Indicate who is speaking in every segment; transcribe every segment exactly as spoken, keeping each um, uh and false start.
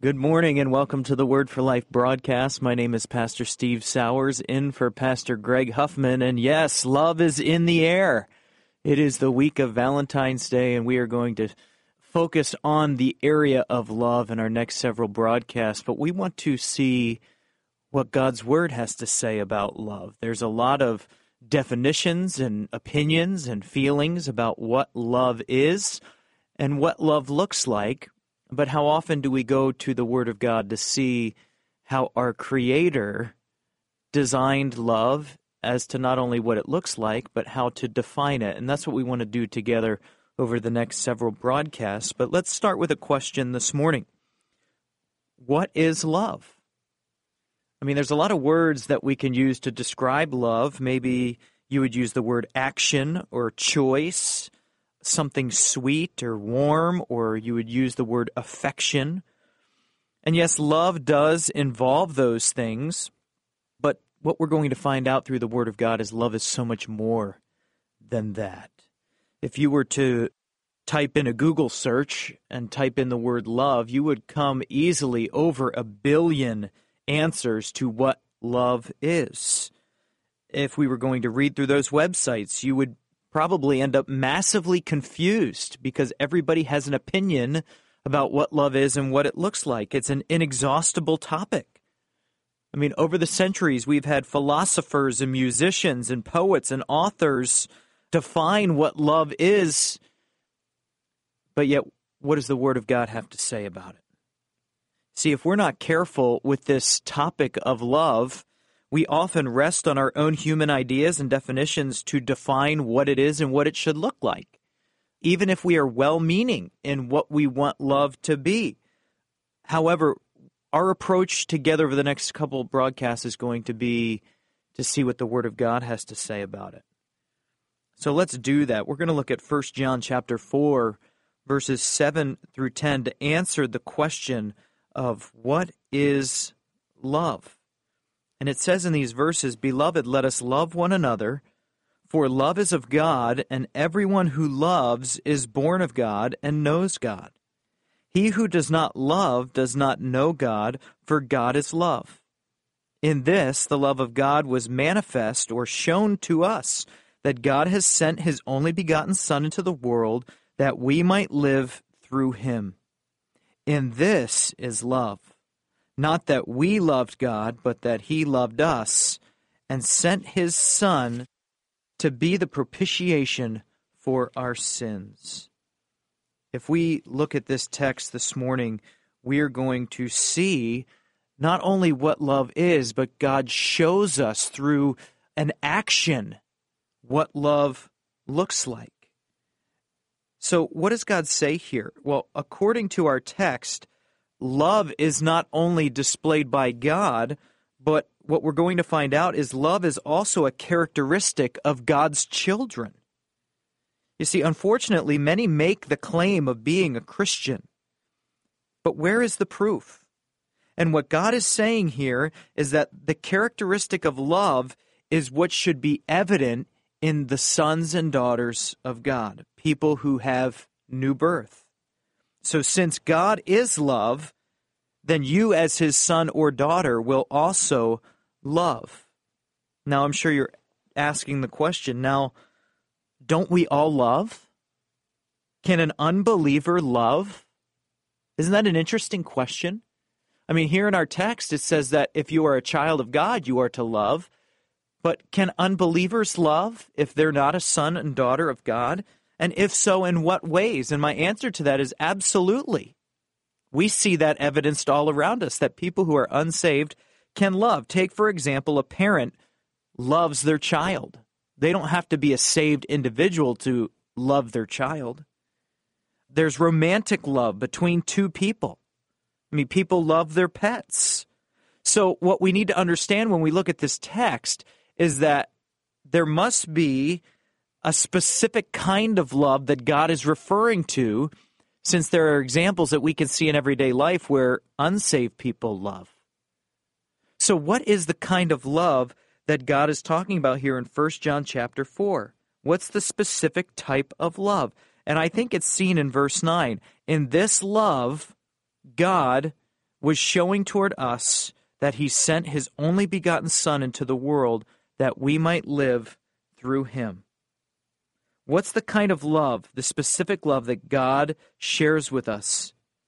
Speaker 1: Good morning and welcome to the Word for Life broadcast. My name is Pastor Steve Sowers, in for Pastor Greg Huffman. And yes, love is in the air. It is the week of Valentine's Day, and we are going to focus on the area of love in our next several broadcasts. But we want to see what God's Word has to say about love. There's a lot of definitions and opinions and feelings about what love is and what love looks like. But how often do we go to the Word of God to see how our Creator designed love as to not only what it looks like, but how to define it? And that's what we want to do together over the next several broadcasts. But let's start with a question this morning. What is love? I mean, there's a lot of words that we can use to describe love. Maybe you would use the word action or choice, something sweet or warm, or you would use the word affection. And yes, love does involve those things, but what we're going to find out through the Word of God is love is so much more than that. If you were to type in a Google search and type in the word love, you would come easily over a billion answers to what love is. If we were going to read through those websites, you would probably end up massively confused because everybody has an opinion about what love is and what it looks like. It's an inexhaustible topic. I mean, over the centuries, we've had philosophers and musicians and poets and authors define what love is, but yet, what does the Word of God have to say about it? See, if we're not careful with this topic of love, we often rest on our own human ideas and definitions to define what it is and what it should look like, even if we are well-meaning in what we want love to be. However, our approach together over the next couple of broadcasts is going to be to see what the Word of God has to say about it. So let's do that. We're going to look at First John chapter four, verses seven through ten to answer the question of what is love. And it says in these verses, "Beloved, let us love one another, for love is of God, and everyone who loves is born of God and knows God. He who does not love does not know God, for God is love. In this, the love of God was manifest or shown to us, that God has sent His only begotten Son into the world, that we might live through Him. In this is love. Not that we loved God, but that He loved us and sent His Son to be the propitiation for our sins." If we look at this text this morning, we are going to see not only what love is, but God shows us through an action what love looks like. So what does God say here? Well, according to our text, love is not only displayed by God, but what we're going to find out is love is also a characteristic of God's children. You see, unfortunately, many make the claim of being a Christian. But where is the proof? And what God is saying here is that the characteristic of love is what should be evident in the sons and daughters of God, people who have new birth. So since God is love, then you as His son or daughter will also love. Now, I'm sure you're asking the question, now, don't we all love? Can an unbeliever love? Isn't that an interesting question? I mean, here in our text, it says that if you are a child of God, you are to love. But can unbelievers love if they're not a son and daughter of God? And if so, in what ways? And my answer to that is absolutely. We see that evidenced all around us, that people who are unsaved can love. Take, for example, a parent loves their child. They don't have to be a saved individual to love their child. There's romantic love between two people. I mean, people love their pets. So what we need to understand when we look at this text is that there must be a specific kind of love that God is referring to, since there are examples that we can see in everyday life where unsaved people love. So what is the kind of love that God is talking about here in First John chapter four? What's the specific type of love? And I think it's seen in verse nine. In this love, God was showing toward us that he sent his only begotten Son into the world that we might live through him. What's the kind of love, the specific love that God shares with us?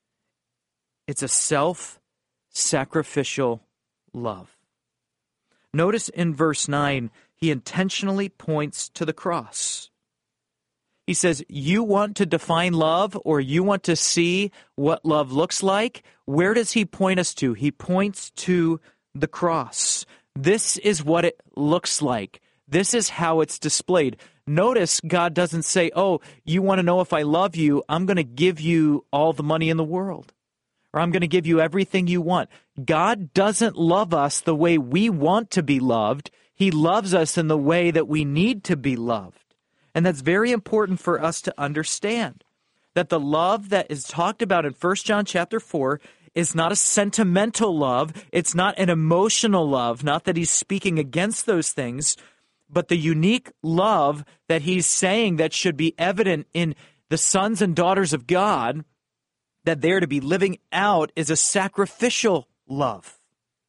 Speaker 1: It's a self-sacrificial love. Notice in verse nine, he intentionally points to the cross. He says, you want to define love, or you want to see what love looks like? Where does he point us to? He points to the cross. This is what it looks like. This is how it's displayed. Notice God doesn't say, oh, you want to know if I love you? I'm going to give you all the money in the world, or I'm going to give you everything you want. God doesn't love us the way we want to be loved. He loves us in the way that we need to be loved. And that's very important for us to understand, that the love that is talked about in First John chapter four is not a sentimental love. It's not an emotional love. Not that he's speaking against those things, but the unique love that he's saying that should be evident in the sons and daughters of God, that they're to be living out, is a sacrificial love.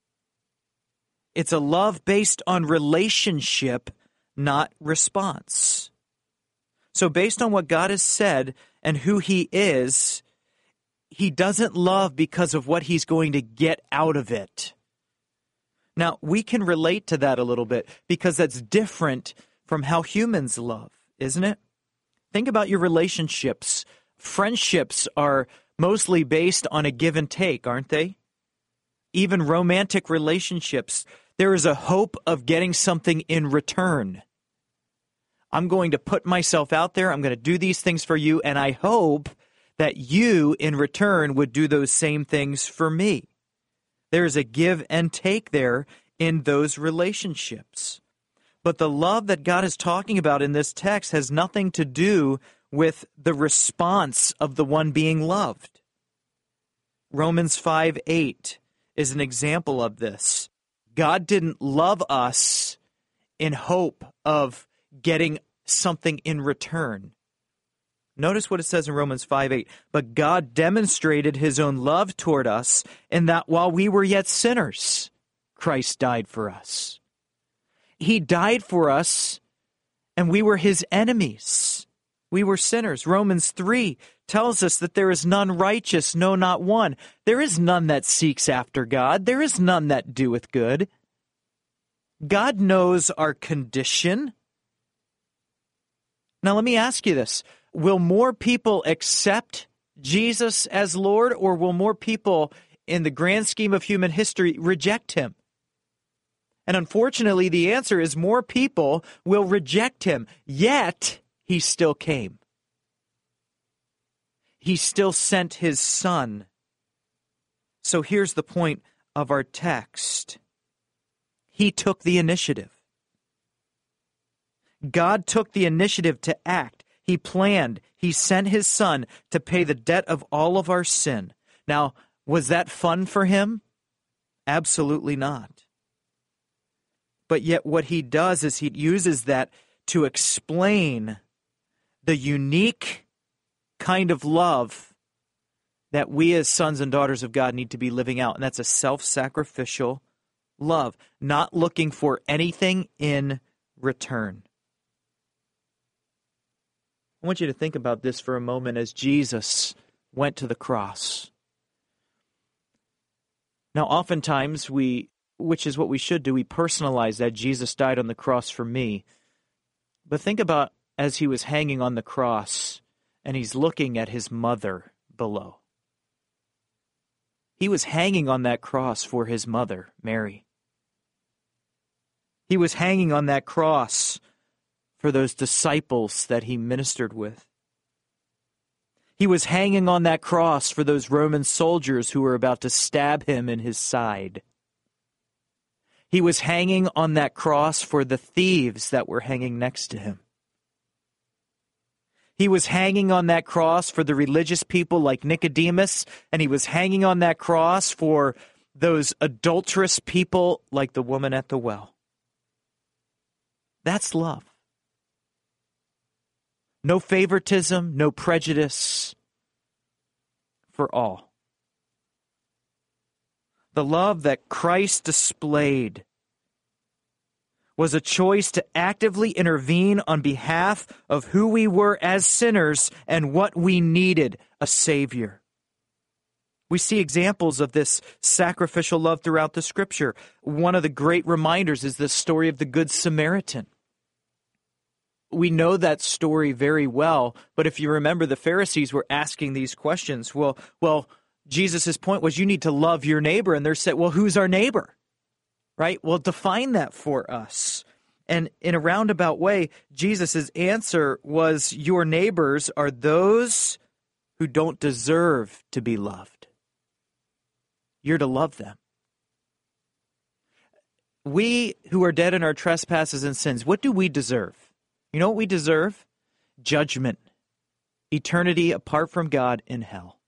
Speaker 1: It's a love based on relationship, not response. So based on what God has said and who he is, he doesn't love because of what he's going to get out of it. Now, we can relate to that a little bit because that's different from how humans love, isn't it? Think about your relationships. Friendships are mostly based on a give and take, aren't they? Even romantic relationships, there is a hope of getting something in return. I'm going to put myself out there, I'm going to do these things for you, and I hope that you, in return, would do those same things for me. There's a give and take there in those relationships. But the love that God is talking about in this text has nothing to do with the response of the one being loved. Romans five eight is an example of this. God didn't love us in hope of getting something in return. Notice what it says in Romans five eight. But God demonstrated his own love toward us in that while we were yet sinners, Christ died for us. He died for us, and we were his enemies. We were sinners. Romans three tells us that there is none righteous, no, not one. There is none that seeks after God. There is none that doeth good. God knows our condition. Now let me ask you this. Will more people accept Jesus as Lord, or will more people, in the grand scheme of human history, reject him? And unfortunately, the answer is more people will reject him, yet he still came. He still sent his Son. So here's the point of our text. He took the initiative. God took the initiative to act. He planned. He sent his Son to pay the debt of all of our sin. Now, was that fun for him? Absolutely not. But yet what he does is he uses that to explain the unique kind of love that we as sons and daughters of God need to be living out. And that's a self-sacrificial love, not looking for anything in return. I want you to think about this for a moment as Jesus went to the cross. Now, oftentimes we, which is what we should do, we personalize that Jesus died on the cross for me. But think about as he was hanging on the cross and he's looking at his mother below. He was hanging on that cross for his mother, Mary. He was hanging on that cross for those disciples that he ministered with. He was hanging on that cross for those Roman soldiers who were about to stab him in his side. He was hanging on that cross for the thieves that were hanging next to him. He was hanging on that cross for the religious people like Nicodemus, and he was hanging on that cross for those adulterous people like the woman at the well. That's love. No favoritism, no prejudice, for all. The love that Christ displayed was a choice to actively intervene on behalf of who we were as sinners and what we needed, a Savior. We see examples of this sacrificial love throughout the Scripture. One of the great reminders is the story of the Good Samaritan. We know that story very well, but if you remember, the Pharisees were asking these questions. Well, well, Jesus' point was you need to love your neighbor, and they're saying, well, who's our neighbor? Right? Well, define that for us. And in a roundabout way, Jesus' answer was your neighbors are those who don't deserve to be loved. You're to love them. We who are dead in our trespasses and sins, what do we deserve? You know what we deserve? Judgment. Eternity apart from God in hell.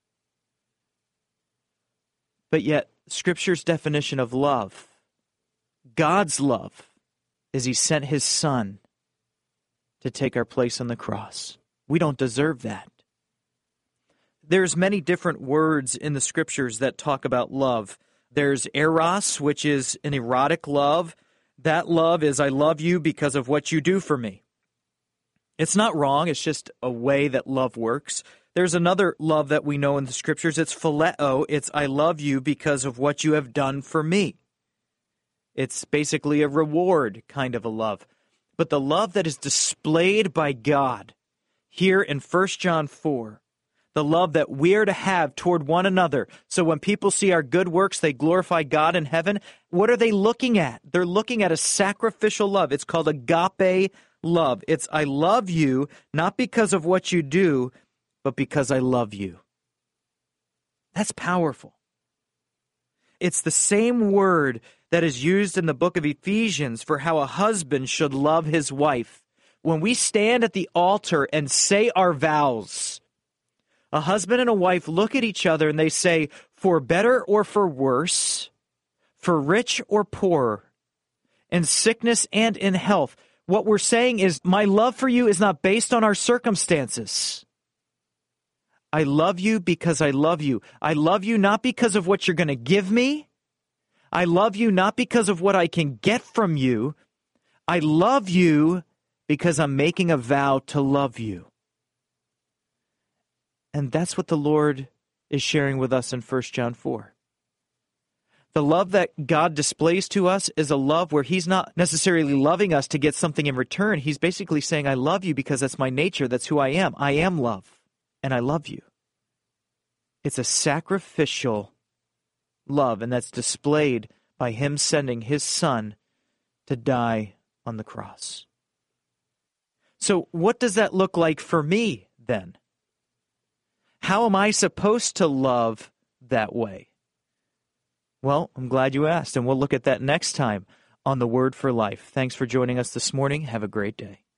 Speaker 1: But yet, Scripture's definition of love, God's love, is He sent His Son to take our place on the cross. We don't deserve that. There's many different words in the Scriptures that talk about love. There's eros, which is an erotic love. That love is, I love you because of what you do for me. It's not wrong, it's just a way that love works. There's another love that we know in the Scriptures. It's phileo. It's, I love you because of what you have done for me. It's basically a reward kind of a love. But the love that is displayed by God here in First John four, the love that we're to have toward one another. So when people see our good works, they glorify God in heaven. What are they looking at? They're looking at a sacrificial love. It's called agape love. It's I love you, not because of what you do, but because I love you. That's powerful. It's the same word that is used in the book of Ephesians for how a husband should love his wife. When we stand at the altar and say our vows, a husband and a wife look at each other and they say, for better or for worse, for rich or poor, in sickness and in health. What we're saying is, my love for you is not based on our circumstances. I love you because I love you. I love you not because of what you're going to give me. I love you not because of what I can get from you. I love you because I'm making a vow to love you. And that's what the Lord is sharing with us in First John four. The love that God displays to us is a love where He's not necessarily loving us to get something in return. He's basically saying, I love you because that's my nature. That's who I am. I am love, and I love you. It's a sacrificial love, and that's displayed by Him sending His Son to die on the cross. So what does that look like for me then? How am I supposed to love that way? Well, I'm glad you asked, and we'll look at that next time on The Word for Life. Thanks for joining us this morning. Have a great day.